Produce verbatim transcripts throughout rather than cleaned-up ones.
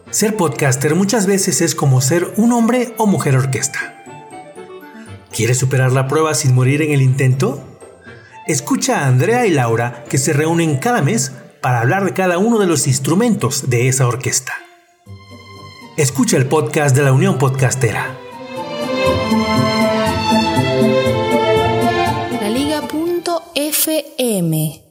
Ser podcaster muchas veces es como ser un hombre o mujer orquesta. ¿Quieres superar la prueba sin morir en el intento? Escucha a Andrea y Laura, que se reúnen cada mes para hablar de cada uno de los instrumentos de esa orquesta. Escucha el podcast de la Unión Podcastera. La Liga punto F M.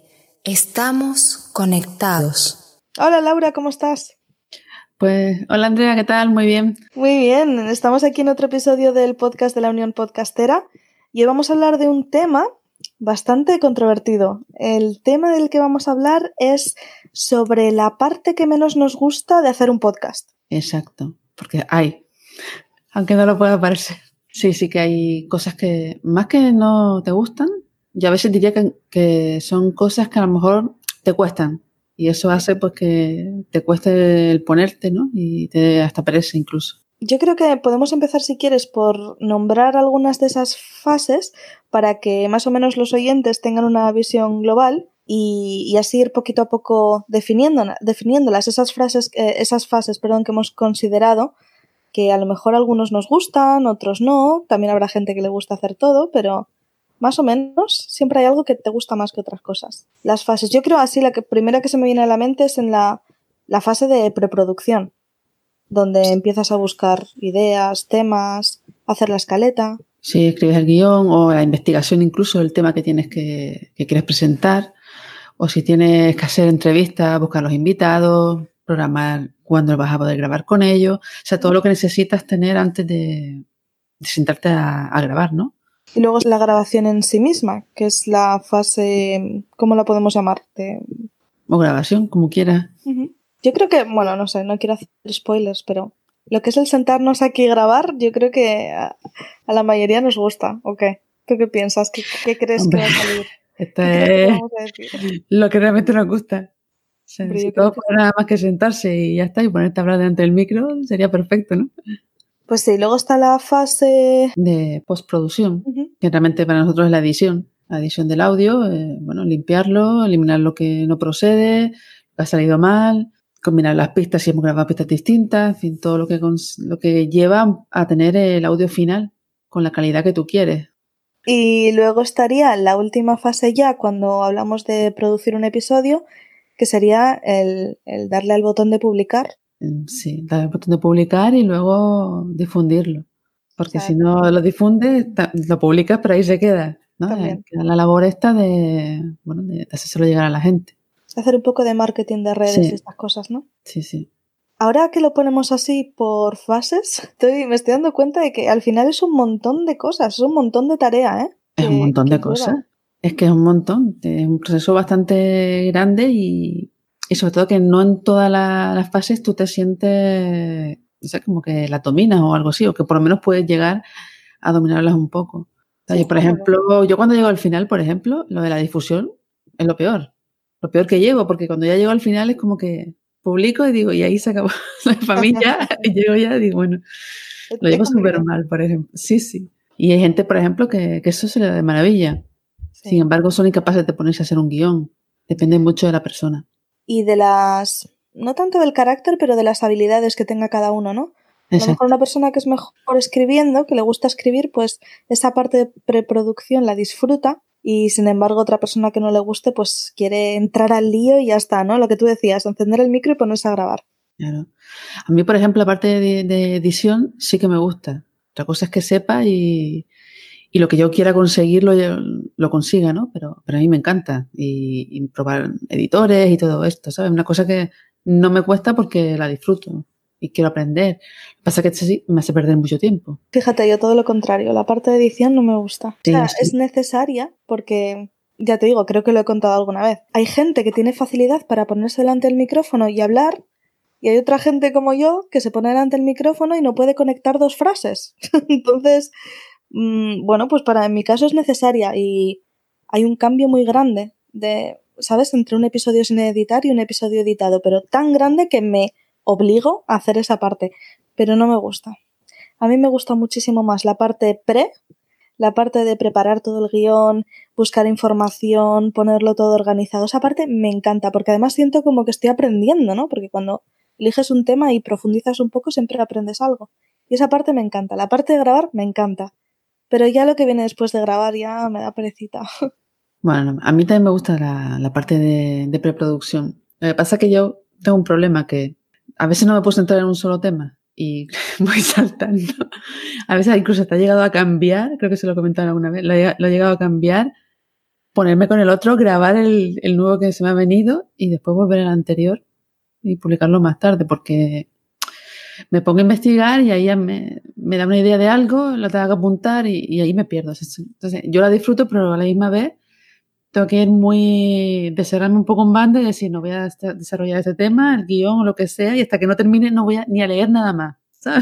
Estamos conectados. Hola Laura, ¿cómo estás? Pues, hola Andrea, ¿qué tal? Muy bien. Muy bien, estamos aquí en otro episodio del podcast de la Unión Podcastera y hoy vamos a hablar de un tema bastante controvertido. El tema del que vamos a hablar es sobre la parte que menos nos gusta de hacer un podcast. Exacto, porque hay, aunque no lo pueda parecer. Sí, sí que hay cosas que, más que no te gustan, yo a veces diría que, que son cosas que a lo mejor te cuestan. Y eso hace pues que te cueste el ponerte, ¿no? Y te hasta pereza incluso. Yo creo que podemos empezar, si quieres, por nombrar algunas de esas fases para que más o menos los oyentes tengan una visión global y, y así ir poquito a poco definiendo, definiéndolas, esas, frases, eh, esas fases perdón, que hemos considerado, que a lo mejor algunos nos gustan, otros no, también habrá gente que le gusta hacer todo, pero más o menos siempre hay algo que te gusta más que otras cosas. Las fases, yo creo así, la que, primera que se me viene a la mente es en la, la fase de preproducción, donde empiezas a buscar ideas, temas, hacer la escaleta. Sí, escribes el guión o la investigación incluso del tema que tienes que, que quieres presentar, o si tienes que hacer entrevistas, buscar los invitados, programar cuándo vas a poder grabar con ellos, o sea, todo lo que necesitas tener antes de, de sentarte a, a grabar, ¿no? Y luego es la grabación en sí misma, que es la fase, ¿cómo la podemos llamar? De... O grabación, como quieras. Uh-huh. Yo creo que, bueno, no sé, no quiero hacer spoilers, pero lo que es el sentarnos aquí y grabar, yo creo que a, a la mayoría nos gusta, ¿o qué? ¿Tú qué piensas? ¿Qué, qué crees Hombre, que va a salir? Esto es lo que realmente nos gusta. O sea, Hombre, si todo fuera nada más que sentarse y ya está, y ponerte a hablar delante del micro, sería perfecto, ¿no? Pues sí, luego está la fase de postproducción, uh-huh. que realmente para nosotros es la edición, la edición del audio, eh, bueno, limpiarlo, eliminar lo que no procede, lo que ha salido mal, combinar las pistas si hemos grabado pistas distintas, en fin, todo lo que, cons- lo que lleva a tener el audio final con la calidad que tú quieres. Y luego estaría la última fase ya cuando hablamos de producir un episodio, que sería el, el darle al botón de publicar. Sí, darle al botón de publicar y luego difundirlo. Porque o sea, si no lo difundes, lo publicas, pero ahí se queda, ¿no? Queda la labor esta de, bueno, de hacérselo llegar a la gente. Hacer un poco de marketing de redes sí. Y estas cosas, ¿no? Sí, sí. Ahora que lo ponemos así por fases, estoy, me estoy dando cuenta de que al final es un montón de cosas, es un montón de tarea, ¿eh? Es un montón de cosas. Lleva. Es que es un montón. Es un proceso bastante grande y, y sobre todo que no en todas la, las fases tú te sientes, o sea, como que la dominas o algo así, o que por lo menos puedes llegar a dominarlas un poco. O sea, sí, yo, por ejemplo, yo cuando llego al final, por ejemplo, lo de la difusión es lo peor. Lo peor que llego, porque cuando ya llego al final es como que publico y digo, y ahí se acabó la familia, y llego ya y digo, bueno, lo llevo súper mal, por ejemplo. Sí, sí. Y hay gente, por ejemplo, que, que eso se le da de maravilla. Sí. Sin embargo, son incapaces de ponerse a hacer un guión. Depende mucho de la persona. Y de las, no tanto del carácter, pero de las habilidades que tenga cada uno, ¿no? A lo mejor una persona que es mejor escribiendo, que le gusta escribir, pues esa parte de preproducción la disfruta y sin embargo otra persona que no le guste pues quiere entrar al lío y ya está, ¿no? Lo que tú decías, encender el micro y ponerse a grabar. Claro. A mí, por ejemplo, la parte de, de edición sí que me gusta. Otra cosa es que sepa y, y lo que yo quiera conseguir lo, lo consiga, ¿no? Pero, pero a mí me encanta y, y probar editores y todo esto, ¿sabes? Una cosa que no me cuesta porque la disfruto y quiero aprender. Lo que pasa es que sí me hace perder mucho tiempo. Fíjate, yo todo lo contrario. La parte de edición no me gusta. Sí, o sea, sí. Es necesaria porque, ya te digo, creo que lo he contado alguna vez. Hay gente que tiene facilidad para ponerse delante del micrófono y hablar y hay otra gente como yo que se pone delante del micrófono y no puede conectar dos frases. Entonces, mmm, bueno, pues para en mi caso es necesaria y hay un cambio muy grande de, ¿sabes? Entre un episodio sin editar y un episodio editado, pero tan grande que me obligo a hacer esa parte, pero no me gusta. A mí me gusta muchísimo más la parte pre, la parte de preparar todo el guión, buscar información, ponerlo todo organizado. Esa parte me encanta, porque además siento como que estoy aprendiendo, ¿no? Porque cuando eliges un tema y profundizas un poco, siempre aprendes algo. Y esa parte me encanta. La parte de grabar me encanta. Pero ya lo que viene después de grabar ya me da perecita. Bueno, a mí también me gusta la, la parte de, de preproducción. Lo que pasa es que yo tengo un problema que a veces no me puedo centrar en un solo tema y voy saltando. A veces incluso te ha llegado a cambiar, creo que se lo comentaron alguna vez, lo he, lo he llegado a cambiar, ponerme con el otro, grabar el, el nuevo que se me ha venido y después volver al anterior y publicarlo más tarde, porque me pongo a investigar y ahí ya me, me da una idea de algo, lo tengo que apuntar y, y ahí me pierdo. Entonces, yo la disfruto, pero a la misma vez tengo que ir muy, descerrarme un poco en banda y decir, no voy a desarrollar este tema, el guión o lo que sea, y hasta que no termine no voy a, ni a leer nada más, ¿sabes?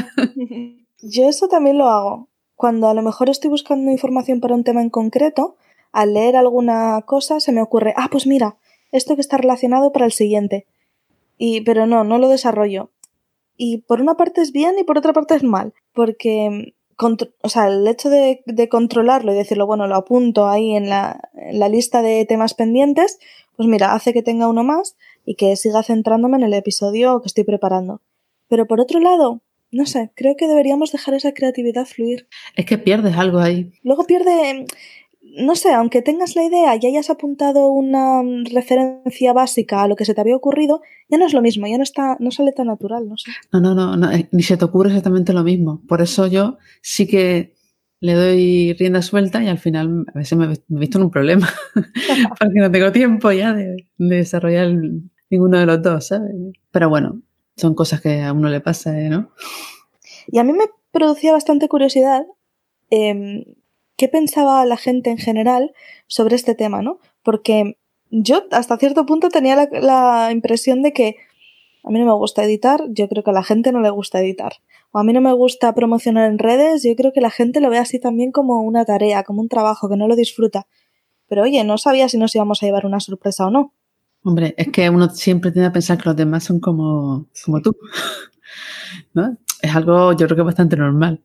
Yo eso también lo hago. Cuando a lo mejor estoy buscando información para un tema en concreto, al leer alguna cosa se me ocurre, ah, pues mira, esto que está relacionado para el siguiente. Y, pero no, no lo desarrollo. Y por una parte es bien y por otra parte es mal, porque contro- o sea, el hecho de, de controlarlo y decirlo, bueno, lo apunto ahí en la, en la lista de temas pendientes, pues mira, hace que tenga uno más y que siga centrándome en el episodio que estoy preparando. Pero por otro lado, no sé, creo que deberíamos dejar esa creatividad fluir. Es que pierdes algo ahí. Luego pierde, no sé, aunque tengas la idea y hayas apuntado una referencia básica a lo que se te había ocurrido, ya no es lo mismo, ya no está, no sale tan natural, no sé. No, no, no, no, ni se te ocurre exactamente lo mismo. Por eso yo sí que le doy rienda suelta y al final a veces me, me he visto en un problema porque no tengo tiempo ya de, de desarrollar el, ninguno de los dos, ¿sabes? Pero bueno, son cosas que a uno le pasa, ¿no? Y a mí me producía bastante curiosidad eh, qué pensaba la gente en general sobre este tema, ¿no? Porque yo hasta cierto punto tenía la, la impresión de que a mí no me gusta editar, yo creo que a la gente no le gusta editar. O a mí no me gusta promocionar en redes, yo creo que la gente lo ve así también como una tarea, como un trabajo, que no lo disfruta. Pero oye, no sabía si nos íbamos a llevar una sorpresa o no. Hombre, es que uno siempre tiene que pensar que los demás son como, como tú, ¿no? Es algo, yo creo que bastante normal.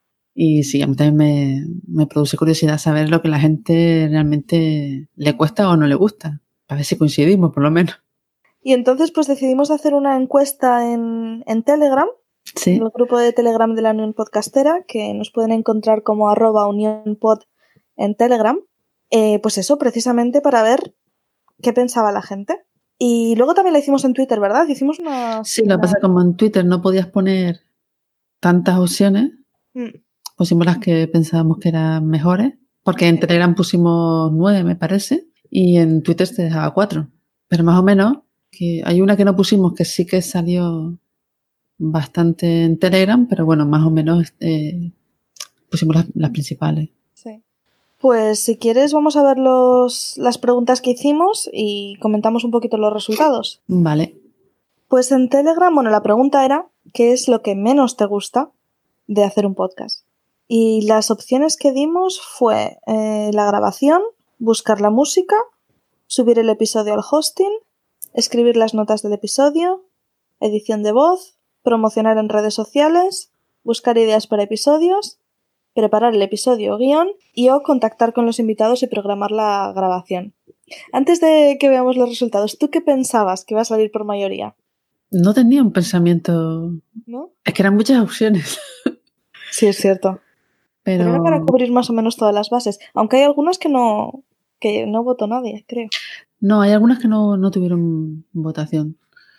Y sí, a mí también me, me produce curiosidad saber lo que a la gente realmente le cuesta o no le gusta. A ver si coincidimos, por lo menos. Y entonces pues decidimos hacer una encuesta en, en Telegram, sí. En el grupo de Telegram de la Unión Podcastera, que nos pueden encontrar como arroba unionpod en Telegram. Eh, pues eso, precisamente para ver qué pensaba la gente. Y luego también la hicimos en Twitter, ¿verdad? Hicimos una... Sí, una... lo que pasa como en Twitter no podías poner tantas opciones, mm. pusimos las que pensábamos que eran mejores, porque en Telegram pusimos nueve, me parece, y en Twitter se dejaba cuatro. Pero más o menos, que hay una que no pusimos que sí que salió bastante en Telegram, pero bueno, más o menos eh, pusimos las, las principales. Sí. Pues si quieres vamos a ver los, las preguntas que hicimos y comentamos un poquito los resultados. Vale. Pues en Telegram, bueno, la pregunta era ¿qué es lo que menos te gusta de hacer un podcast? Y las opciones que dimos fue eh, la grabación, buscar la música, subir el episodio al hosting, escribir las notas del episodio, edición de voz, promocionar en redes sociales, buscar ideas para episodios, preparar el episodio o guión y o contactar con los invitados y programar la grabación. Antes de que veamos los resultados, ¿tú qué pensabas que iba a salir por mayoría? No tenía un pensamiento... ¿No? Es que eran muchas opciones. Sí, es cierto. Pero... Pero era para cubrir más o menos todas las bases. Aunque hay algunas que no, que no votó nadie, creo. No, hay algunas que no, no tuvieron votación.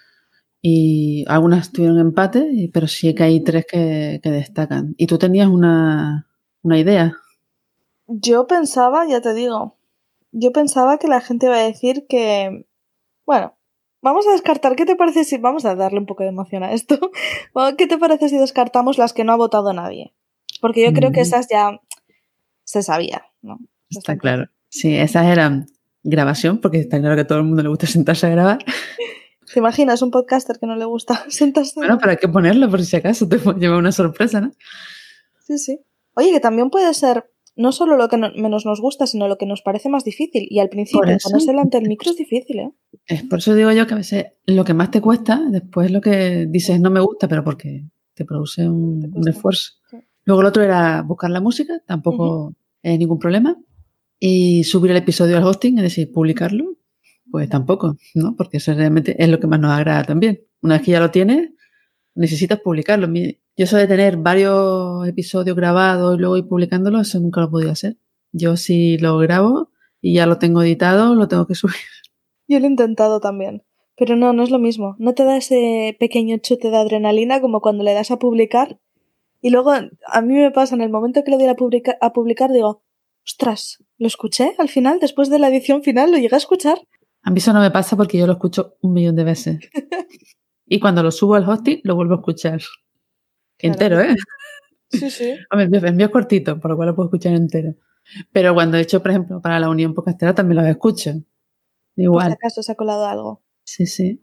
Y algunas tuvieron empate, pero sí que hay tres que, que destacan. ¿Y tú tenías una, una idea? Yo pensaba, ya te digo, yo pensaba que la gente iba a decir que... Bueno, vamos a descartar. ¿Qué te parece si... Vamos a darle un poco de emoción a esto. ¿Qué te parece si descartamos las que no ha votado nadie? Porque yo creo que esas ya se sabía, ¿no? Está claro. Sí, esas eran grabación, porque está claro que a todo el mundo le gusta sentarse a grabar. ¿Te imaginas un podcaster que no le gusta sentarse? Bueno, pero hay que ponerlo por si acaso te puede llevar una sorpresa, ¿no? Sí, sí. Oye, que también puede ser no solo lo que no, menos nos gusta, sino lo que nos parece más difícil. Y al principio ponerse delante del micro es difícil, ¿eh? Es por eso digo yo que a veces lo que más te cuesta, después lo que dices no me gusta, pero porque te produce un, te un esfuerzo. Sí. Luego el otro era buscar la música, tampoco uh-huh. es ningún problema. Y subir el episodio al hosting, es decir, publicarlo, pues tampoco, ¿no? Porque eso realmente es lo que más nos agrada también. una vez que ya lo tienes, necesitas publicarlo. Yo eso de tener varios episodios grabados y luego ir publicándolo, eso nunca lo he podido hacer. Yo si lo grabo y ya lo tengo editado, lo tengo que subir. Yo lo he intentado también, pero no, no es lo mismo. No te da ese pequeño chute de adrenalina como cuando le das a publicar y luego a mí me pasa en el momento que le doy a, publica- a publicar, digo, ostras, ¿lo escuché al final? Después de la edición final, ¿lo llegué a escuchar? A mí eso no me pasa porque yo lo escucho un millón de veces. Y cuando lo subo al hosting, lo vuelvo a escuchar. Claro, entero, ¿eh? Sí, sí. Hombre, el mío es cortito, por lo cual lo puedo escuchar entero. Pero cuando he hecho, por ejemplo, para la Unión Podcastera también los escucho. Igual. Por si acaso se ha colado algo. Sí, sí.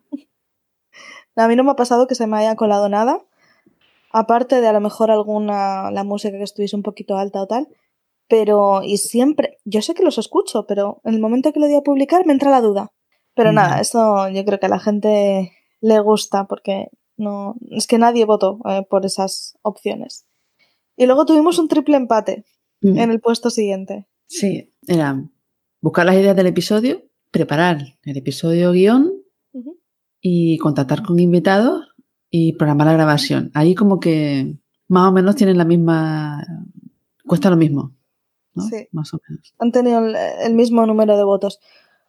A mí no me ha pasado que se me haya colado nada. Aparte de a lo mejor alguna, la música que estuviese un poquito alta o tal. Pero, y siempre, yo sé que los escucho, pero en el momento que lo doy a publicar me entra la duda. Pero mm. nada, eso yo creo que a la gente le gusta porque no, es que nadie votó eh, por esas opciones. Y luego tuvimos un triple empate mm. en el puesto siguiente. Sí, era buscar las ideas del episodio, preparar el episodio guión uh-huh. y contactar con invitados y programar la grabación. Ahí como que más o menos tienen la misma... Cuesta lo mismo, ¿no? Sí. Más o menos. Han tenido el, el mismo número de votos.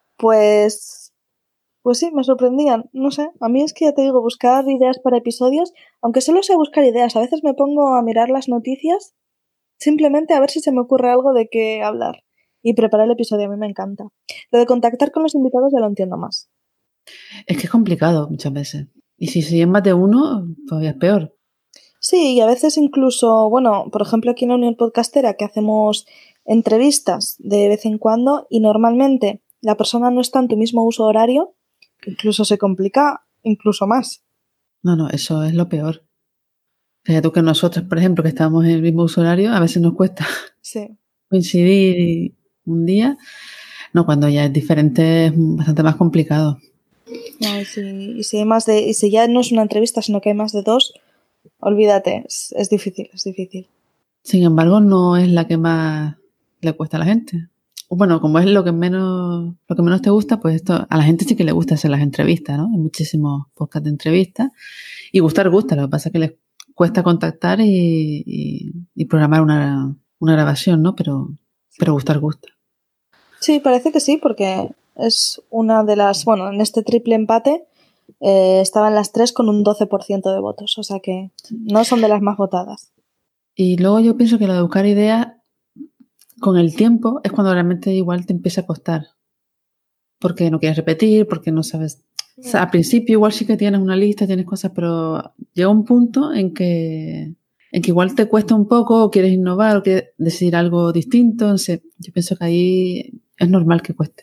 Pues... Pues sí, me sorprendían. No sé, a mí es que ya te digo, buscar ideas para episodios, aunque solo sé buscar ideas, a veces me pongo a mirar las noticias simplemente a ver si se me ocurre algo de qué hablar. Y preparar el episodio a mí me encanta. Lo de contactar con los invitados ya lo entiendo más. Es que es complicado muchas veces. Y si se más de uno, todavía es peor. Sí, y a veces incluso, bueno, por ejemplo aquí en la Unión Podcastera que hacemos entrevistas de vez en cuando y normalmente la persona no está en tu mismo uso horario, incluso se complica incluso más. No, no, eso es lo peor. Fíjate tú que nosotros, por ejemplo, que estamos en el mismo uso horario, a veces nos cuesta sí. coincidir un día. No, cuando ya es diferente es bastante más complicado. No, y, si, y, si hay más de, y si ya no es una entrevista, sino que hay más de dos, olvídate, es, es difícil, es difícil. Sin embargo, no es la que más le cuesta a la gente. Bueno, como es lo que menos lo que menos te gusta, pues esto a la gente sí que le gusta hacer las entrevistas, ¿no? Hay muchísimos podcasts de entrevistas y gustar gusta, lo que pasa es que les cuesta contactar y, y, y programar una, una grabación, ¿no? Pero, pero gustar gusta. Sí, parece que sí, porque es una de las, bueno, en este triple empate eh, estaban las tres con un doce por ciento de votos, o sea que no son de las más votadas. Y luego yo pienso que lo de buscar ideas con el tiempo es cuando realmente igual te empieza a costar. Porque no quieres repetir, porque no sabes... O sea, al principio igual sí que tienes una lista, tienes cosas, pero llega un punto en que, en que igual te cuesta un poco, o quieres innovar, o quieres decidir algo distinto. Entonces, yo pienso que ahí es normal que cueste.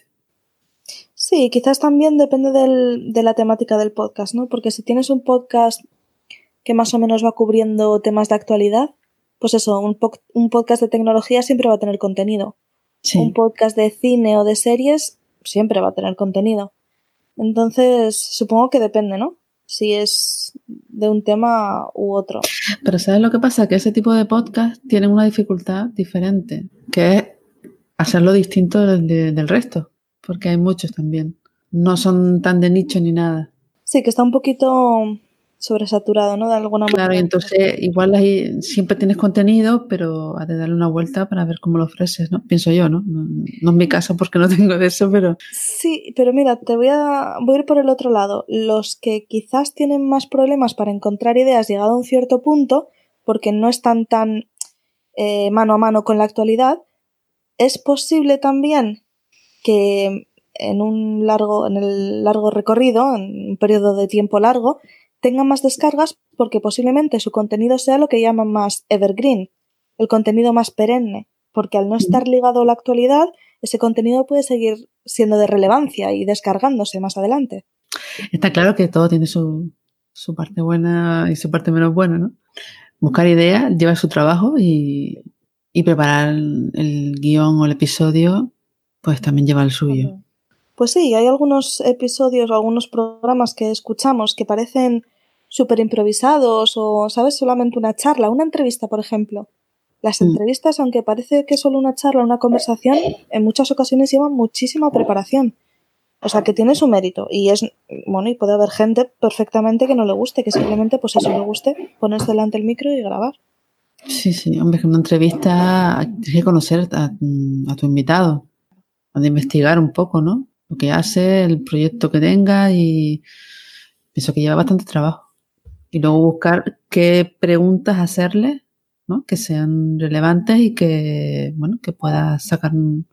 Sí, quizás también depende del, de la temática del podcast, ¿no? Porque si tienes un podcast que más o menos va cubriendo temas de actualidad, pues eso, un, po- un podcast de tecnología siempre va a tener contenido. Sí. Un podcast de cine o de series siempre va a tener contenido. Entonces, supongo que depende, ¿no? Si es de un tema u otro. Pero ¿sabes lo que pasa? Que ese tipo de podcast tienen una dificultad diferente, que es hacerlo distinto del, de, del resto, porque hay muchos también. No son tan de nicho ni nada. Sí, que está un poquito sobresaturado, ¿no? De alguna manera. Claro, y entonces igual ahí siempre tienes contenido, pero has de darle una vuelta para ver cómo lo ofreces, ¿no? Pienso yo, ¿no? No, no es mi caso porque no tengo de eso, pero... Sí, pero mira, te voy a, voy a ir por el otro lado. Los que quizás tienen más problemas para encontrar ideas llegado a un cierto punto, porque no están tan eh, mano a mano con la actualidad, es posible también que en un largo, en el largo recorrido, en un periodo de tiempo largo, tengan más descargas porque posiblemente su contenido sea lo que llaman más evergreen, el contenido más perenne, porque al no estar ligado a la actualidad, ese contenido puede seguir siendo de relevancia y descargándose más adelante. Está claro que todo tiene su, su parte buena y su parte menos buena, ¿no? Buscar ideas lleva su trabajo y, y preparar el, el guión o el episodio pues también lleva el suyo. Pues sí, hay algunos episodios o algunos programas que escuchamos que parecen súper improvisados o, ¿sabes? Solamente una charla, una entrevista, por ejemplo. Las mm. entrevistas, aunque parece que es solo una charla, una conversación, en muchas ocasiones llevan muchísima preparación. O sea, que tiene su mérito. Y es, bueno, y puede haber gente perfectamente que no le guste, que simplemente, pues eso le guste, ponerse delante el micro y grabar. Sí, sí, hombre, que una entrevista tienes que conocer a, a tu invitado, a investigar un poco, ¿no? Lo que hace, el proyecto que tenga y pienso que lleva bastante trabajo. Y luego buscar qué preguntas hacerle, ¿no? Que sean relevantes y que, bueno, que pueda sacar,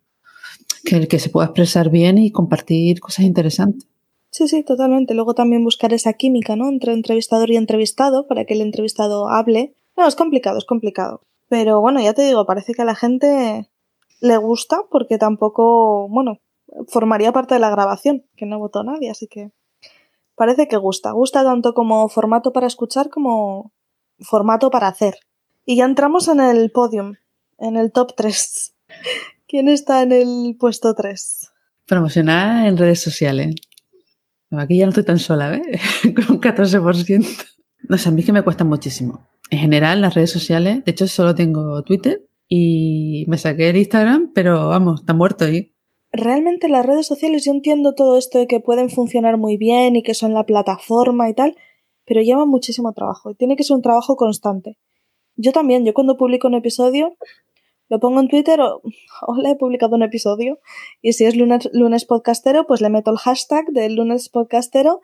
que, que se pueda expresar bien y compartir cosas interesantes. Sí, sí, totalmente. Luego también buscar esa química, ¿no? Entre entrevistador y entrevistado para que el entrevistado hable. No, es complicado, es complicado. Pero bueno, ya te digo, parece que a la gente le gusta porque tampoco, bueno, formaría parte de la grabación, que no votó nadie, así que parece que gusta. Gusta tanto como formato para escuchar como formato para hacer. Y ya entramos en el podium, en el top tres. ¿Quién está en el puesto tres? Promocionar en redes sociales. Aquí ya no estoy tan sola, ¿ves? Con un catorce por ciento. No sé, a mí es que me cuesta muchísimo. En general, las redes sociales, de hecho solo tengo Twitter y me saqué el Instagram, pero vamos, está muerto ahí. Realmente las redes sociales, yo entiendo todo esto de que pueden funcionar muy bien y que son la plataforma y tal, pero lleva muchísimo trabajo y tiene que ser un trabajo constante. Yo también, yo cuando publico un episodio, lo pongo en Twitter o, o le he publicado un episodio y si es lunes, lunes podcastero, pues le meto el hashtag del lunes podcastero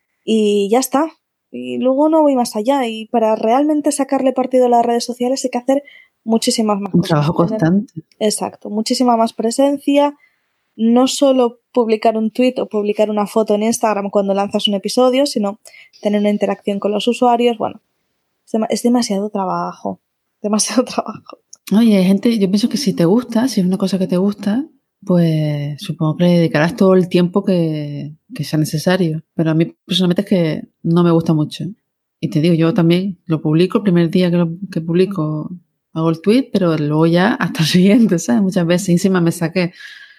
y ya está. Y luego no voy más allá y para realmente sacarle partido a las redes sociales hay que hacer muchísimas más un cosas. Un trabajo constante. Exacto, muchísima más presencia. No solo publicar un tweet o publicar una foto en Instagram cuando lanzas un episodio, sino tener una interacción con los usuarios. Bueno, es demasiado trabajo, demasiado trabajo. Oye, hay gente, yo pienso que si te gusta, si es una cosa que te gusta, pues supongo que le dedicarás todo el tiempo que, que sea necesario. Pero a mí personalmente es que no me gusta mucho. Y te digo, yo también lo publico, el primer día que, lo, que publico hago el tweet, pero luego ya hasta el siguiente, ¿sabes? Muchas veces encima me saqué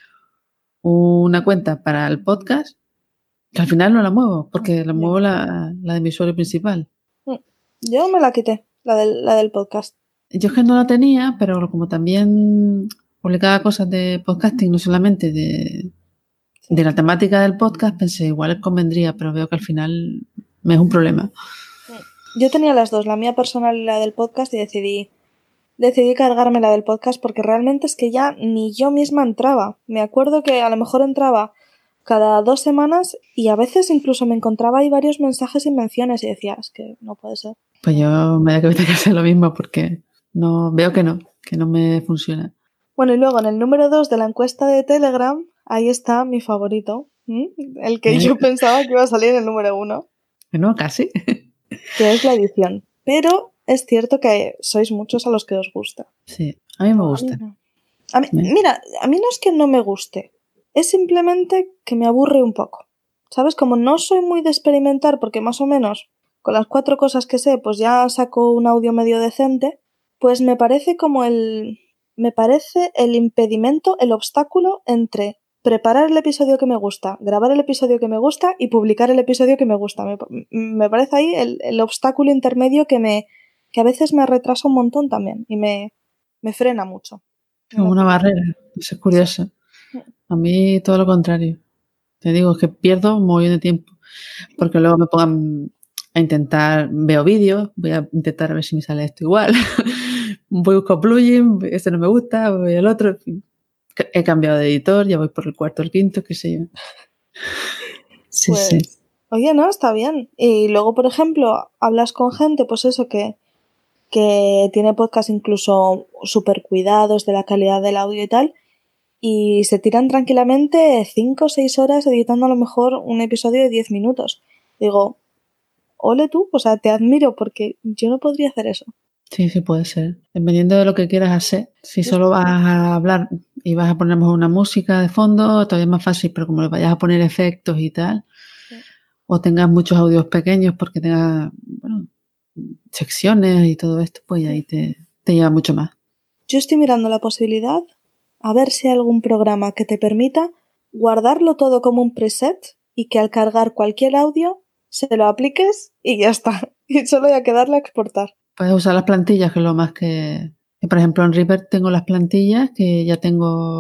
una cuenta para el podcast que al final no la muevo, porque la muevo la, la de mi usuario principal. Yo me la quité, la del, la del podcast. Yo es que no la tenía, pero como también publicaba cosas de podcasting, no solamente de, de la temática del podcast, pensé, igual convendría, pero veo que al final me es un problema. Yo tenía las dos, la mía personal y la del podcast, y decidí decidí cargarme la del podcast porque realmente es que ya ni yo misma entraba. Me acuerdo que a lo mejor entraba cada dos semanas y a veces incluso me encontraba ahí varios mensajes y menciones y decía, es que no puede ser. Pues yo me da que tengo que hacer lo mismo porque no veo que no, que no me funciona. Bueno, y luego en el número dos de la encuesta de Telegram, ahí está mi favorito, ¿m? El que yo pensaba que iba a salir en el número uno. No, casi. Que es la edición. Pero es cierto que sois muchos a los que os gusta. Sí, a mí me gusta. A mí no. a mí, mira, a mí no es que no me guste, es simplemente que me aburre un poco. ¿Sabes? Como no soy muy de experimentar, porque más o menos con las cuatro cosas que sé, pues ya saco un audio medio decente, pues me parece como el... me parece el impedimento, el obstáculo entre preparar el episodio que me gusta, grabar el episodio que me gusta y publicar el episodio que me gusta. Me, me parece ahí el, el obstáculo intermedio que me que a veces me retrasa un montón también y me, me frena mucho. Como una barrera, eso es curioso. A mí todo lo contrario. Te digo, es que pierdo un montón de tiempo. Porque luego me pongan a intentar, veo vídeos, voy a intentar a ver si me sale esto igual. Voy a buscar plugin, este no me gusta, voy al otro. En fin. He cambiado de editor, ya voy por el cuarto o el quinto, qué sé yo. Sí, pues, sí. Oye, no, está bien. Y luego, por ejemplo, hablas con gente, pues eso, que, que tiene podcast incluso súper cuidados de la calidad del audio y tal, y se tiran tranquilamente cinco o seis horas editando a lo mejor un episodio de diez minutos. Digo, ole tú, o sea, te admiro porque yo no podría hacer eso. Sí, sí puede ser. Dependiendo de lo que quieras hacer. Si solo vas a hablar y vas a poner una música de fondo, todavía es más fácil, pero como le vayas a poner efectos y tal, sí. O tengas muchos audios pequeños porque tengas, bueno, secciones y todo esto, pues ahí te, te lleva mucho más. Yo estoy mirando la posibilidad a ver si hay algún programa que te permita guardarlo todo como un preset y que al cargar cualquier audio se lo apliques y ya está. Y solo hay que darle a exportar. Puedes usar las plantillas, que es lo más que... que por ejemplo, en Reaper tengo las plantillas que ya tengo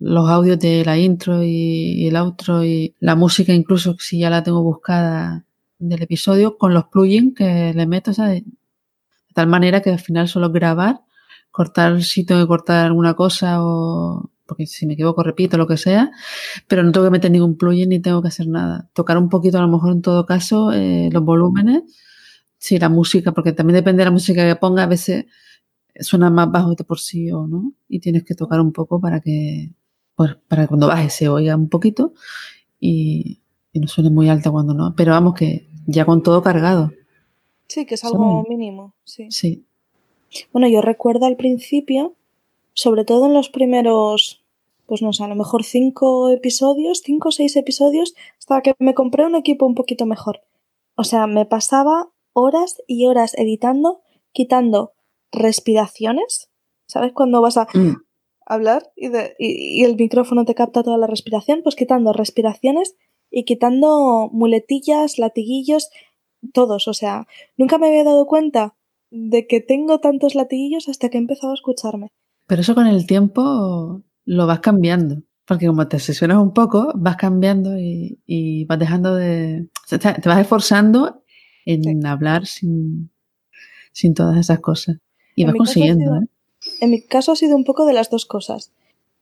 los audios de la intro y, y el outro y la música, incluso si ya la tengo buscada del episodio, con los plugins que le meto, ¿sabes? De tal manera que al final solo grabar, cortar si tengo que cortar alguna cosa o porque si me equivoco repito, lo que sea, pero no tengo que meter ningún plugin ni tengo que hacer nada. Tocar un poquito a lo mejor en todo caso eh, los volúmenes, sí, la música, porque también depende de la música que ponga, a veces suena más bajo de por sí o no, y tienes que tocar un poco para que, pues, para que cuando baje se oiga un poquito y, y no suene muy alta cuando no. Pero vamos que ya con todo cargado. Sí, que es algo ¿sabes? Mínimo, sí. Sí. Bueno, yo recuerdo al principio, sobre todo en los primeros, pues no sé, a lo mejor cinco episodios, cinco o seis episodios, hasta que me compré un equipo un poquito mejor. O sea, me pasaba horas y horas editando, quitando respiraciones, ¿sabes? Cuando vas a mm. hablar y, de, y, y el micrófono te capta toda la respiración, pues quitando respiraciones y quitando muletillas, latiguillos, todos. O sea, nunca me había dado cuenta de que tengo tantos latiguillos hasta que he empezado a escucharme. Pero eso con el tiempo lo vas cambiando, porque como te obsesionas un poco, vas cambiando y, y vas dejando de... O sea, te vas esforzando en sí. hablar sin, sin todas esas cosas. Y en vas consiguiendo, sido, ¿eh? En mi caso ha sido un poco de las dos cosas.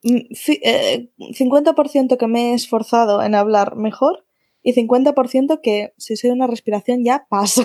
cincuenta por ciento que me he esforzado en hablar mejor y cincuenta por ciento que si soy una respiración ya paso.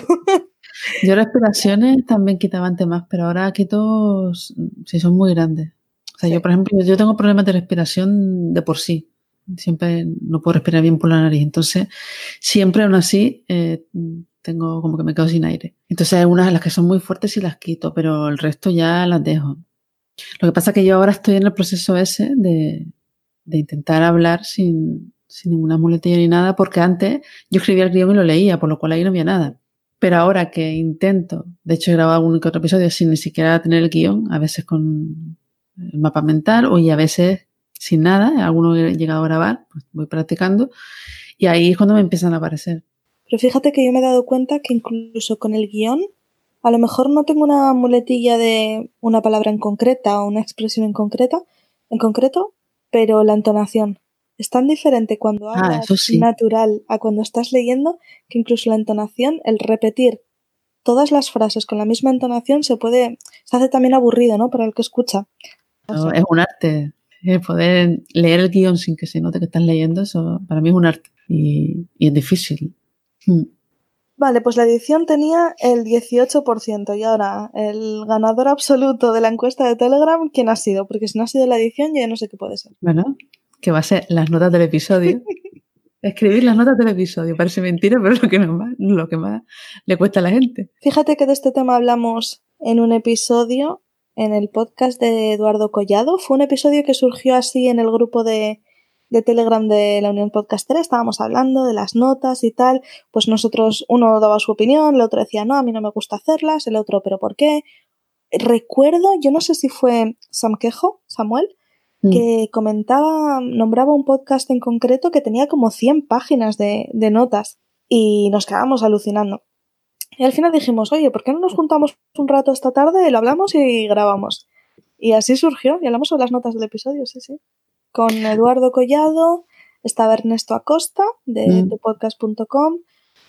Yo respiraciones también quitaba antes más, pero ahora quito si son muy grandes. O sea, sí. yo, por ejemplo, yo tengo problemas de respiración de por sí. Siempre no puedo respirar bien por la nariz. Entonces, siempre aún así, eh, tengo como que me quedo sin aire. Entonces, hay unas de las que son muy fuertes y las quito, pero el resto ya las dejo. Lo que pasa es que yo ahora estoy en el proceso ese de, de intentar hablar sin, sin ninguna muletilla ni nada, porque antes yo escribía el guión y lo leía, por lo cual ahí no había nada. Pero ahora que intento, de hecho he grabado algún que otro episodio sin ni siquiera tener el guión, a veces con el mapa mental o y a veces sin nada, alguno he llegado a grabar, pues voy practicando y ahí es cuando me empiezan a aparecer. Pero fíjate que yo me he dado cuenta que incluso con el guión, a lo mejor no tengo una muletilla de una palabra en concreta o una expresión en concreta, en concreto, pero la entonación es tan diferente cuando hablas ah, sí. natural a cuando estás leyendo que incluso la entonación, el repetir todas las frases con la misma entonación se puede, se hace también aburrido, ¿no? Para el que escucha. No, o sea, es un arte. Eh, poder leer el guión sin que se note que estás leyendo, eso para mí es un arte y, y es difícil. Hmm. Vale, pues la edición tenía el dieciocho por ciento y ahora el ganador absoluto de la encuesta de Telegram, ¿quién ha sido? Porque si no ha sido la edición, yo ya no sé qué puede ser. Bueno, que va a ser las notas del episodio. Escribir las notas del episodio. Parece mentira, pero es lo que más, lo que más le cuesta a la gente. Fíjate que de este tema hablamos en un episodio en el podcast de Eduardo Collado. Fue un episodio que surgió así en el grupo de, de Telegram de la Unión Podcastera. Estábamos hablando de las notas y tal. Pues nosotros, uno daba su opinión, el otro decía, no, a mí no me gusta hacerlas, el otro, ¿pero por qué? Recuerdo, yo no sé si fue Sam Quejo, Samuel, mm. que comentaba, nombraba un podcast en concreto que tenía como cien páginas de, de notas y nos quedábamos alucinando. Y al final dijimos, oye, ¿por qué no nos juntamos un rato esta tarde, lo hablamos y grabamos? Y así surgió, y hablamos sobre las notas del episodio, sí, sí. Con Eduardo Collado, estaba Ernesto Acosta, de mm. tu podcast punto com,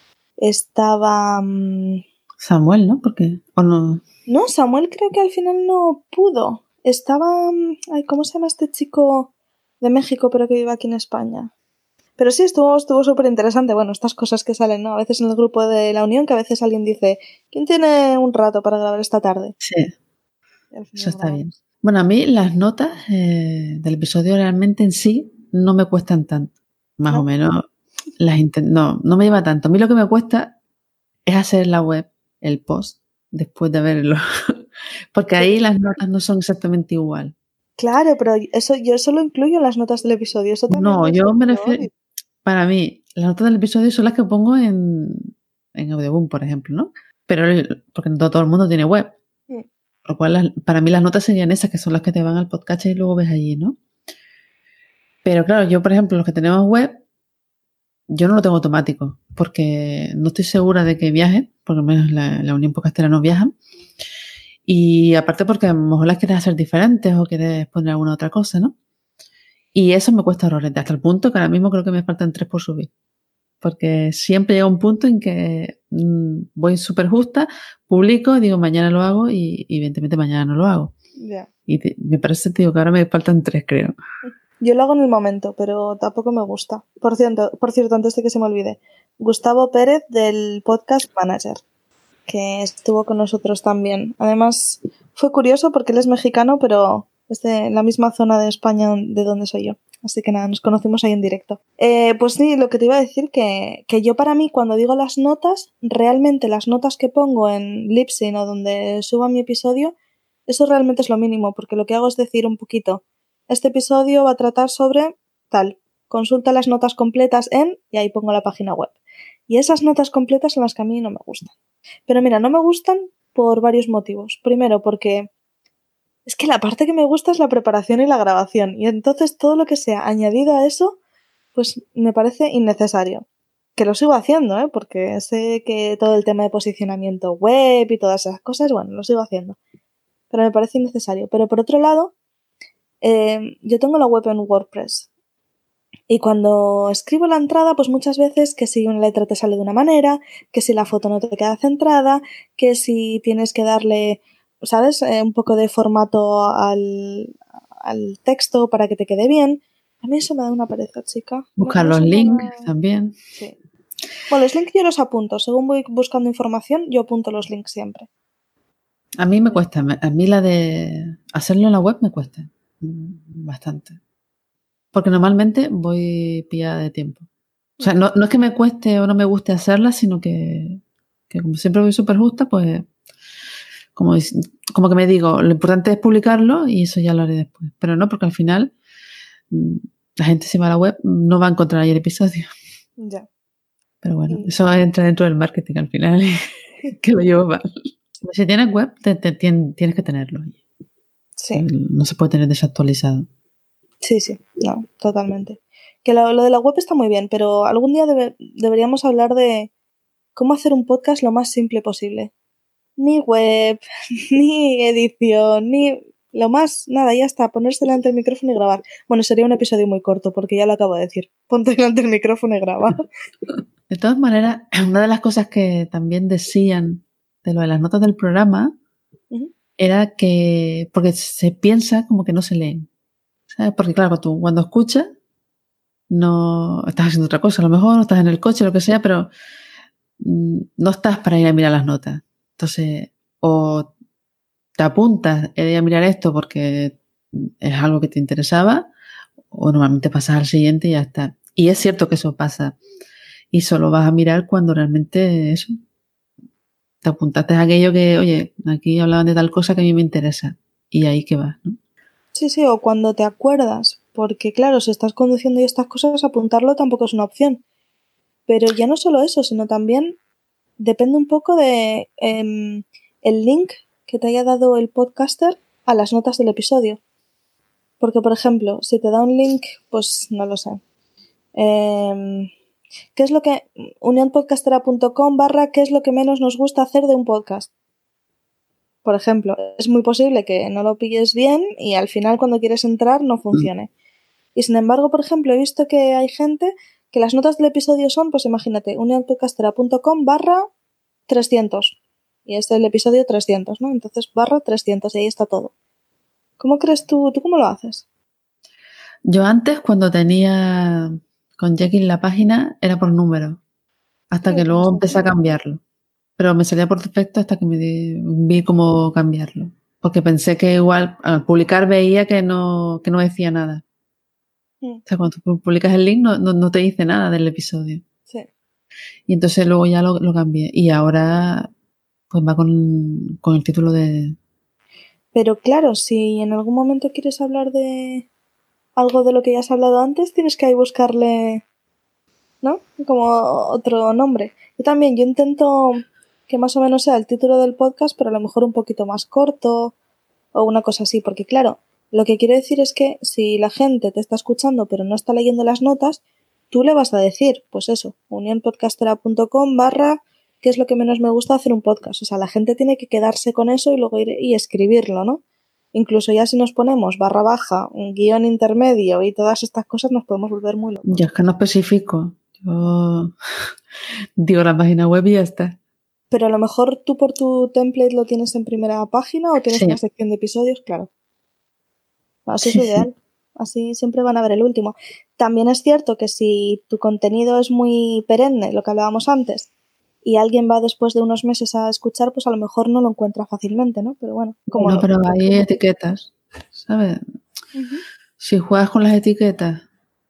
estaba... Um... Samuel, ¿no? Porque, ¿o no? No, Samuel creo que al final no pudo. Estaba... Ay, ¿cómo se llama este chico de México, pero que vive aquí en España? Pero sí, estuvo estuvo súper interesante. Bueno, estas cosas que salen, ¿no? A veces en el grupo de la Unión, que a veces alguien dice, ¿quién tiene un rato para grabar esta tarde? Sí, eso está bien. Bueno, a mí las notas eh, del episodio realmente en sí no me cuestan tanto. Más ¿No? o menos, las intent- no, no me lleva tanto. A mí lo que me cuesta es hacer la web, el post, después de verlo. Porque ahí las notas no son exactamente igual. Claro, pero eso yo eso lo incluyo en las notas del episodio. Eso también no, yo me refiero... Para mí, las notas del episodio son las que pongo en, en Audioboom, por ejemplo, ¿no? Pero porque no todo el mundo tiene web. Sí. Lo cual, las, para mí las notas serían esas, que son las que te van al podcast y luego ves allí, ¿no? Pero claro, yo, por ejemplo, los que tenemos web, yo no lo tengo automático, porque no estoy segura de que viaje, por lo menos la, la Unión Podcastera no viaja. Y aparte porque a lo mejor las quieres hacer diferentes o quieres poner alguna otra cosa, ¿no? Y eso me cuesta horrores, hasta el punto que ahora mismo creo que me faltan tres por subir. Porque siempre llega un punto en que mmm, voy súper justa, publico, digo mañana lo hago y, y evidentemente mañana no lo hago. Yeah. Y te, me parece, tío, que ahora me faltan tres, creo. Yo lo hago en el momento, pero tampoco me gusta. Por cierto, por cierto, antes de que se me olvide, Gustavo Pérez del Podcast Manager, que estuvo con nosotros también. Además, fue curioso porque él es mexicano, pero es de la misma zona de España de donde soy yo. Así que nada, nos conocimos ahí en directo. Eh, pues sí, lo que te iba a decir, que, que yo para mí cuando digo las notas, realmente las notas que pongo en Libsyn o donde suba mi episodio, eso realmente es lo mínimo, porque lo que hago es decir un poquito, este episodio va a tratar sobre tal, consulta las notas completas en, y ahí pongo la página web. Y esas notas completas son las que a mí no me gustan. Pero mira, no me gustan por varios motivos. Primero, porque es que la parte que me gusta es la preparación y la grabación. Y entonces todo lo que sea añadido a eso, pues me parece innecesario. Que lo sigo haciendo, ¿eh? Porque sé que todo el tema de posicionamiento web y todas esas cosas, bueno, lo sigo haciendo. Pero me parece innecesario. Pero por otro lado, eh, yo tengo la web en WordPress. Y cuando escribo la entrada, pues muchas veces que si una letra te sale de una manera, que si la foto no te queda centrada, que si tienes que darle, ¿sabes?, eh, un poco de formato al, al texto para que te quede bien. A mí eso me da una pereza, chica. Buscar no, no los links nada... también. Sí. Bueno, los links yo los apunto. Según voy buscando información, yo apunto los links siempre. A mí me cuesta. A mí la de hacerlo en la web me cuesta bastante. Porque normalmente voy pillada de tiempo. O sea, no, no es que me cueste o no me guste hacerla, sino que, que como siempre voy súper justa, pues como, como que me digo, lo importante es publicarlo y eso ya lo haré después. Pero no, porque al final la gente si va a la web no va a encontrar ahí el episodio. Ya. Pero bueno, Y... eso entra dentro del marketing al final, que lo llevo mal. Si tienes web, te, te, tienes que tenerlo. Sí. No se puede tener desactualizado. Sí, sí, no, totalmente. Que lo, lo de la web está muy bien, pero algún día debe, deberíamos hablar de cómo hacer un podcast lo más simple posible. Ni web, ni edición, ni... Lo más, nada, ya está, ponerse delante del micrófono y grabar. Bueno, sería un episodio muy corto, porque ya lo acabo de decir. Ponte delante del micrófono y graba. De todas maneras, una de las cosas que también decían de lo de las notas del programa uh-huh. era que, porque se piensa como que no se leen. ¿Sabes? Porque claro, tú cuando escuchas, no estás haciendo otra cosa, a lo mejor estás en el coche, lo que sea, pero no estás para ir a mirar las notas. Entonces, o te apuntas a ir a mirar esto porque es algo que te interesaba, o normalmente pasas al siguiente y ya está. Y es cierto que eso pasa. Y solo vas a mirar cuando realmente eso, te apuntaste a aquello que, oye, aquí hablaban de tal cosa que a mí me interesa. Y ahí que vas, ¿no? Sí, sí, o cuando te acuerdas. Porque claro, si estás conduciendo y estas cosas, apuntarlo tampoco es una opción. Pero ya no solo eso, sino también depende un poco de eh, el link que te haya dado el podcaster a las notas del episodio. Porque, por ejemplo, si te da un link, pues no lo sé. Eh, ¿Qué es lo que... unionpodcastera punto com barra qué es lo que menos nos gusta hacer de un podcast? Por ejemplo, es muy posible que no lo pilles bien y al final cuando quieres entrar no funcione. Y sin embargo, por ejemplo, he visto que hay gente que las notas del episodio son, pues imagínate, unionpodcastera punto com barra trescientos. Y este es el episodio trescientos, ¿no? Entonces, barra trescientos y ahí está todo. ¿Cómo crees tú? ¿Tú cómo lo haces? Yo antes, cuando tenía con Jekyll la página, era por número. Hasta sí, que luego empecé a cambiarlo. Pero me salía por defecto hasta que me di, vi cómo cambiarlo. Porque pensé que igual, al publicar veía que no, que no decía nada. Sí. O sea, cuando tú publicas el link no, no, no te dice nada del episodio. Sí. Y entonces luego ya lo, lo cambié. Y ahora pues va con, con el título de... Pero claro, si en algún momento quieres hablar de algo de lo que ya has hablado antes, tienes que ahí buscarle, ¿no? Como otro nombre. Yo también, yo intento que más o menos sea el título del podcast, pero a lo mejor un poquito más corto o una cosa así, porque claro, lo que quiero decir es que si la gente te está escuchando pero no está leyendo las notas, tú le vas a decir, pues eso, unionpodcastera punto com barra qué es lo que menos me gusta hacer un podcast. O sea, la gente tiene que quedarse con eso y luego ir y escribirlo, ¿no? incluso ya si nos ponemos barra baja, un guión intermedio y todas estas cosas, nos podemos volver muy locos. Yo es que no especifico. Yo digo la página web y ya está. Pero a lo mejor tú por tu template lo tienes en primera página o tienes Sí. una sección de episodios, claro. Así Sí, es ideal. sí. Así siempre van a ver el último. También es cierto que si tu contenido es muy perenne, lo que hablábamos antes, y alguien va después de unos meses a escuchar, pues a lo mejor no lo encuentra fácilmente, ¿no? Pero bueno, como No, lo- pero hay etiquetas, ¿sabes? Ujú. Si juegas con las etiquetas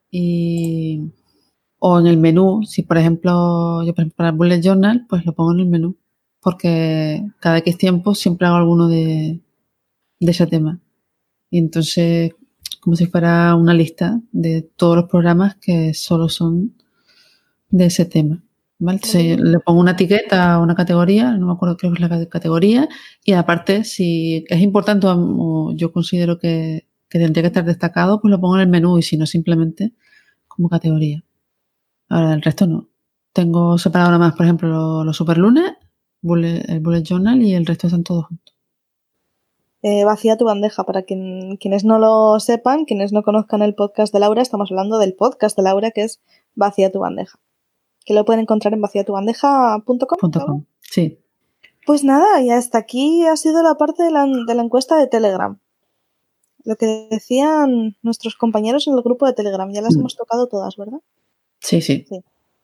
y o en el menú, si por ejemplo, yo por ejemplo para el bullet journal, pues lo pongo en el menú, porque cada X tiempo siempre hago alguno de, de ese tema. Y entonces, como si fuera una lista de todos los programas que solo son de ese tema. ¿Vale? Entonces, le pongo una etiqueta, una categoría, no me acuerdo qué es la categoría, y aparte, si es importante o yo considero que, que tendría que estar destacado, pues lo pongo en el menú y si no, simplemente como categoría. Ahora, el resto no. Tengo separado nada más, por ejemplo, los, los superlunes, bullet, el bullet journal y el resto están todos juntos. Eh, vacía tu bandeja. Para quien, quienes no lo sepan, quienes no conozcan el podcast de Laura, estamos hablando del podcast de Laura, que es Vacía tu bandeja. Que lo pueden encontrar en vacía tu bandeja punto com. Punto com. Sí. Pues nada, y hasta aquí ha sido la parte de la, de la encuesta de Telegram. Lo que decían nuestros compañeros en el grupo de Telegram. Ya las Mm. hemos tocado todas, ¿verdad? Sí, sí. Sí.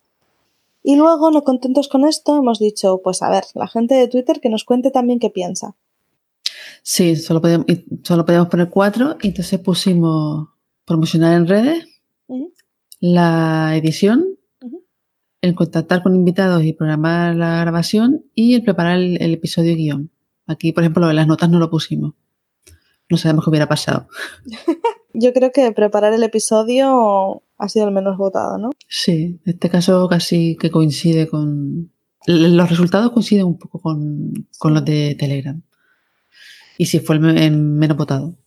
Y luego, no contentos con esto, hemos dicho, pues a ver, la gente de Twitter que nos cuente también qué piensa. Sí, solo podíamos, solo podíamos poner cuatro y entonces pusimos promocionar en redes, Uh-huh. la edición, Uh-huh. el contactar con invitados y programar la grabación y el preparar el, el episodio guión. Aquí, por ejemplo, en las notas no lo pusimos. No sabemos qué hubiera pasado. Yo creo que preparar el episodio ha sido el menos votado, ¿no? Sí, en este caso casi que coincide con... Los resultados coinciden un poco con, con los de Telegram. Y sí, fue el, me- el menos votado.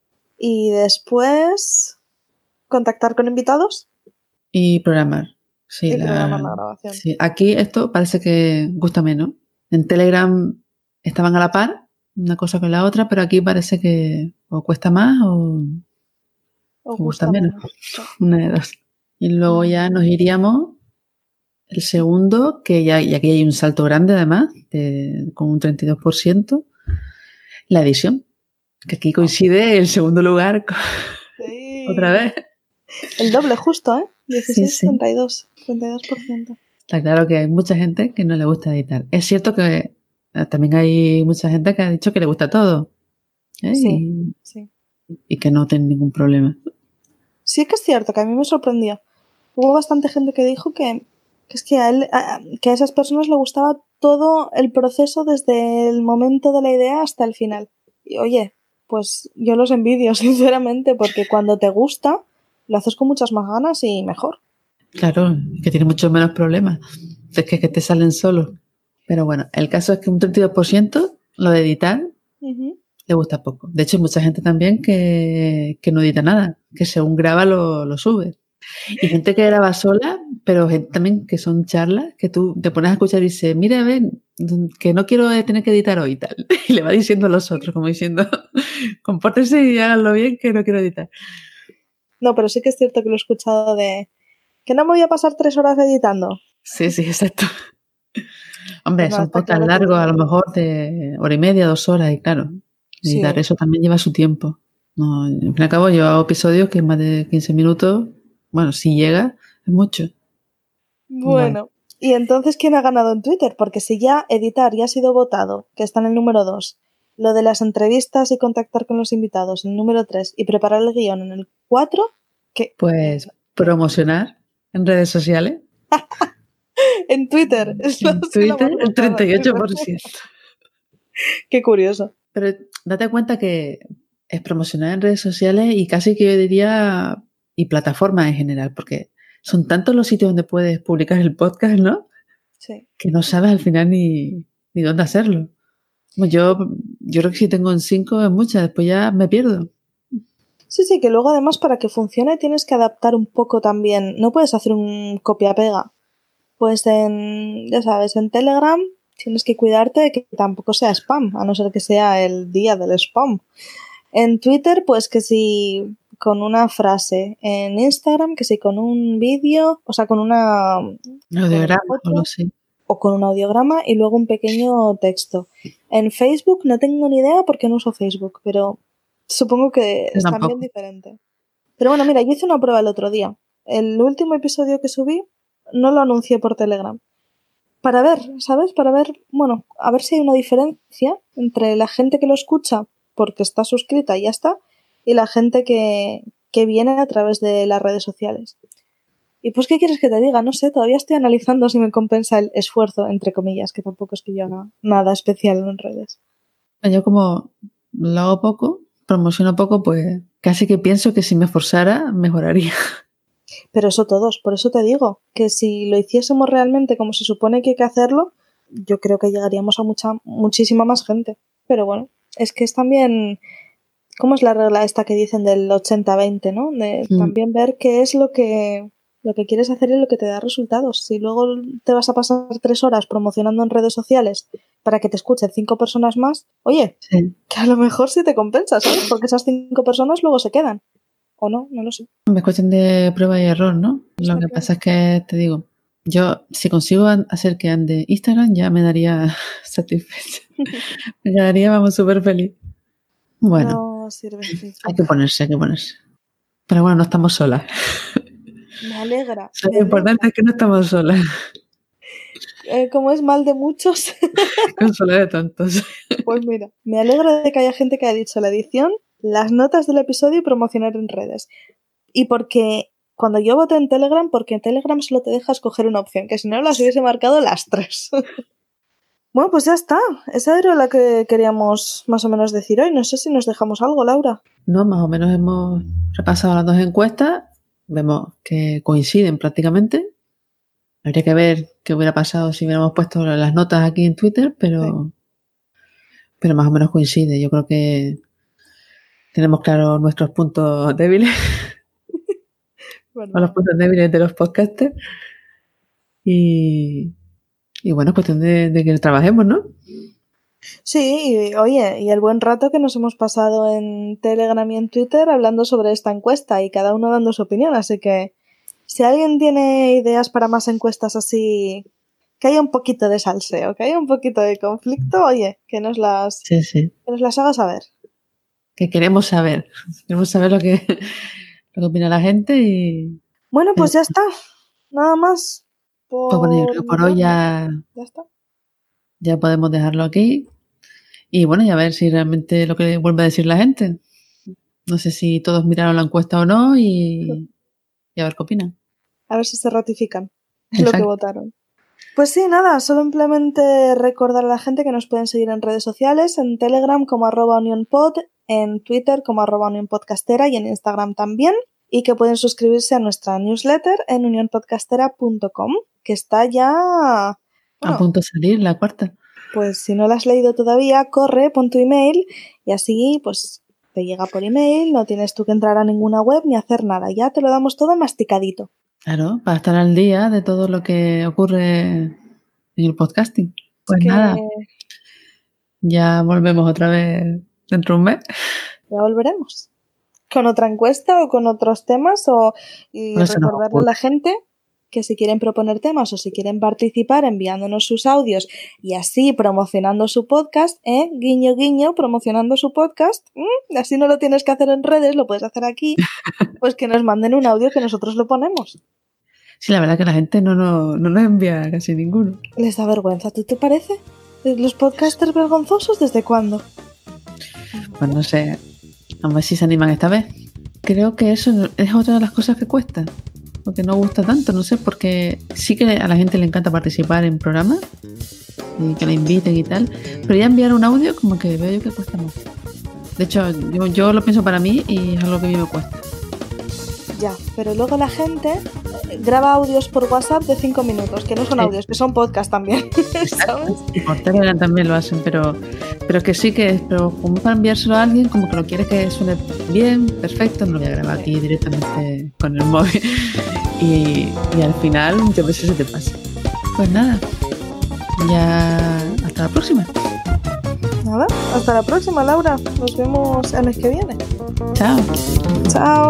Y después, contactar con invitados Y programar. Sí, y la- programar la grabación. sí. Aquí esto parece que gusta menos. En Telegram estaban a la par, una cosa con la otra, pero aquí parece que o cuesta más o, ¿Os o gusta menos. Sí. Una de dos. Y luego ya nos iríamos el segundo, que ya, y aquí hay un salto grande además, de, con un treinta y dos por ciento, la edición. Que aquí coincide el segundo lugar con- Sí. otra vez. El doble justo, ¿eh? dieciséis Sí, sí. treinta y dos. treinta y dos por ciento. Está claro que hay mucha gente que no le gusta editar. Es cierto que eh, también hay mucha gente que ha dicho que le gusta todo. ¿eh? Sí. Y, Sí. y que no tiene ningún problema. Sí que es cierto, que a mí me sorprendió. Hubo bastante gente que dijo que, que es que a, él, a, que a esas personas le gustaba todo el proceso desde el momento de la idea hasta el final. Y oye, pues yo los envidio, sinceramente, porque cuando te gusta, lo haces con muchas más ganas y mejor. Claro, que tiene mucho menos problemas. Es que, que te salen solos. Pero bueno, el caso es que un treinta y dos por ciento lo de editar Uh-huh. le gusta poco. De hecho, hay mucha gente también que, que no edita nada, que según graba lo, lo sube. Y gente que graba sola, pero gente también que son charlas, que tú te pones a escuchar y dices, mira, ven, que no quiero tener que editar hoy y tal. Y le va diciendo a los otros, como diciendo, compórtense y háganlo bien, que no quiero editar. No, pero sí que es cierto que lo he escuchado de que no me voy a pasar tres horas editando. Sí, sí, exacto. Hombre, Pues no, son está podcasts claro que- largos, a lo mejor de hora y media, dos horas, y claro, editar Sí. eso también lleva su tiempo. No, al fin y al cabo, yo hago episodios que más de quince minutos, bueno, si llega, es mucho. Bueno, y entonces, ¿quién ha ganado en Twitter? Porque si ya editar ya ha sido votado, que está en el número dos, lo de las entrevistas y contactar con los invitados en el número tres y preparar el guión en el cuatro, que Pues promocionar en redes sociales. en Twitter es la- En la Twitter, más el votada. treinta y ocho por ciento. Qué curioso. Pero date cuenta que es promocionar en redes sociales y casi que yo diría, y plataformas en general, porque son tantos los sitios donde puedes publicar el podcast, ¿no? Sí. Que no sabes al final ni, ni dónde hacerlo. Como Yo, yo creo que si tengo en cinco es mucha, después ya me pierdo. Sí, sí, que luego además para que funcione tienes que adaptar un poco también. No puedes hacer un copia-pega. Pues en, ya sabes, en Telegram tienes que cuidarte de que tampoco sea spam, a no ser que sea el día del spam. En Twitter, pues que si con una frase. En Instagram, que si con un vídeo, o sea, con una... Audiograma o algo así. O con un audiograma y luego un pequeño texto. En Facebook no tengo ni idea porque no uso Facebook, pero supongo que es también diferente. Pero bueno, mira, yo hice una prueba el otro día. El último episodio que subí no lo anuncié por Telegram. Para ver, ¿sabes? Para ver, bueno, a ver si hay una diferencia entre la gente que lo escucha porque está suscrita y ya está, y la gente que, que viene a través de las redes sociales. Y pues, ¿qué quieres que te diga? No sé, todavía estoy analizando si me compensa el esfuerzo, entre comillas, que tampoco es que yo haga nada especial en redes. Yo como lo hago poco, promociono poco, pues casi que pienso que si me esforzara, mejoraría. Pero eso todos, por eso te digo, que si lo hiciésemos realmente como se supone que hay que hacerlo, yo creo que llegaríamos a mucha, muchísima más gente. Pero bueno, es que es también... ¿Cómo es la regla esta que dicen del ochenta veinte, no? De mm. también ver qué es lo que... lo que quieres hacer y lo que te da resultados. Si luego te vas a pasar tres horas promocionando en redes sociales para que te escuchen cinco personas más, oye, sí. que a lo mejor sí te compensa, ¿sabes? Porque esas cinco personas luego se quedan. ¿O no? No lo sé. Es cuestión de prueba y error, ¿no? Sí, lo que claro. pasa es que, te digo, yo si consigo hacer que ande Instagram ya me daría satisfecha. Me quedaría, vamos, súper feliz. Bueno, no sirve. Hay que ponerse, hay que ponerse. Pero bueno, no estamos solas. Me alegra. Lo me importante alegra. Es que no estamos solas. Eh, como es mal de muchos. Consola de tontos. Pues mira, me alegra de que haya gente que haya dicho la edición, las notas del episodio y promocionar en redes. Y porque cuando yo voté en Telegram, porque en Telegram solo te deja escoger una opción, que si no las hubiese marcado las tres. Bueno, pues ya está. Esa era la que queríamos más o menos decir hoy. No sé si nos dejamos algo, Laura. No, más o menos hemos repasado las dos encuestas. Vemos que coinciden prácticamente. Habría que ver qué hubiera pasado si hubiéramos puesto las notas aquí en Twitter, pero, sí. pero más o menos coincide. Yo creo que tenemos claros nuestros puntos débiles. Bueno. O los puntos débiles de los podcasters. Y, y bueno, es cuestión de, de que trabajemos, ¿no? Sí, y, oye, y el buen rato que nos hemos pasado en Telegram y en Twitter hablando sobre esta encuesta y cada uno dando su opinión, así que si alguien tiene ideas para más encuestas así, que haya un poquito de salseo, que haya un poquito de conflicto, oye, que nos las, sí, sí. Que nos las haga saber. Que queremos saber, queremos saber lo que, lo que opina la gente y... Bueno, pues ya está, nada más. Por, por, por hoy ya, ya está. Ya podemos dejarlo aquí. Y bueno, y a ver si realmente lo que vuelve a decir la gente. No sé si todos miraron la encuesta o no y, y a ver qué opinan. A ver si se ratifican lo que votaron. Pues sí, nada, simplemente recordar a la gente que nos pueden seguir en redes sociales, en Telegram como arroba unionpod, en Twitter como arroba unionpodcastera y en Instagram también, y que pueden suscribirse a nuestra newsletter en unionpodcastera punto com, que está ya... Bueno, a punto de salir, la cuarta. Pues si no la has leído todavía, corre, pon tu email y así pues te llega por email, no tienes tú que entrar a ninguna web ni hacer nada, ya te lo damos todo masticadito. Claro, para estar al día de todo lo que ocurre en el podcasting. Pues que... nada, ya volvemos otra vez dentro de un mes. Ya volveremos. Con otra encuesta o con otros temas o y pues recordarle a la gente que si quieren proponer temas o si quieren participar enviándonos sus audios y así promocionando su podcast, ¿eh? guiño guiño, promocionando su podcast, ¿eh? Así no lo tienes que hacer en redes, lo puedes hacer aquí, pues que nos manden un audio que nosotros lo ponemos. Sí, la verdad que la gente no, no, no nos envía casi ninguno. Les da vergüenza, ¿tú te parece? ¿Los podcasters vergonzosos desde cuándo? Pues no sé, a ver si se animan esta vez. Creo que eso es otra de las cosas que cuesta. Porque no gusta tanto, no sé, porque sí que a la gente le encanta participar en programas y que la inviten y tal, pero ya enviar un audio como que veo yo que cuesta más. De hecho, yo, yo lo pienso para mí y es algo que a mí me cuesta. Ya, pero luego la gente graba audios por WhatsApp de cinco minutos, que no son sí. audios, que son podcast también, ¿sabes? Y por Telegram también lo hacen, pero, pero que sí que, pero como para enviárselo a alguien, como que lo quiere que suene bien, perfecto, no lo voy a grabar aquí directamente con el móvil. Y, y al final muchas veces se te pasa. Pues nada, ya hasta la próxima. Nada, hasta la próxima, Laura. Nos vemos el mes que viene. Chao. Chao.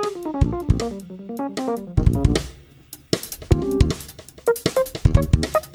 Thank you.